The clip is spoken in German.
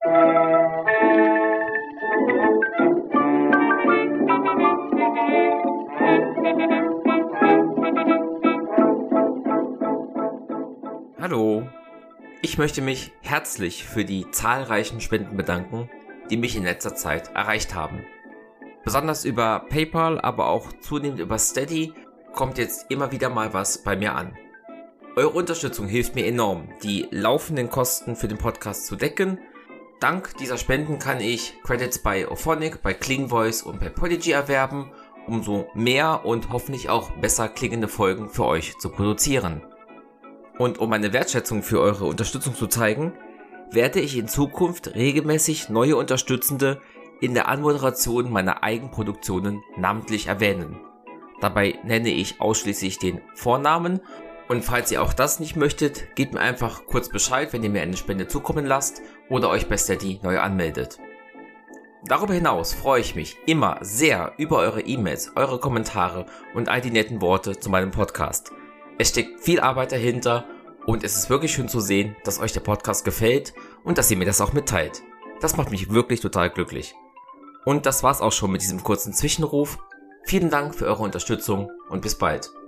Hallo, ich möchte mich herzlich für die zahlreichen Spenden bedanken, die mich in letzter Zeit erreicht haben. Besonders über PayPal, aber auch zunehmend über Steady kommt jetzt immer wieder mal was bei mir an. Eure Unterstützung hilft mir enorm, die laufenden Kosten für den Podcast zu decken. Dank dieser Spenden kann ich Credits bei Auphonic, bei Klingvoice und bei Podigy erwerben, um so mehr und hoffentlich auch besser klingende Folgen für euch zu produzieren. Und um meine Wertschätzung für eure Unterstützung zu zeigen, werde ich in Zukunft regelmäßig neue Unterstützende in der Anmoderation meiner Eigenproduktionen namentlich erwähnen. Dabei nenne ich ausschließlich den Vornamen und falls ihr auch das nicht möchtet, gebt mir einfach kurz Bescheid, wenn ihr mir eine Spende zukommen lasst oder euch bei Steady neu anmeldet. Darüber hinaus freue ich mich immer sehr über eure E-Mails, eure Kommentare und all die netten Worte zu meinem Podcast. Es steckt viel Arbeit dahinter und es ist wirklich schön zu sehen, dass euch der Podcast gefällt und dass ihr mir das auch mitteilt. Das macht mich wirklich total glücklich. Und das war's auch schon mit diesem kurzen Zwischenruf. Vielen Dank für eure Unterstützung und bis bald.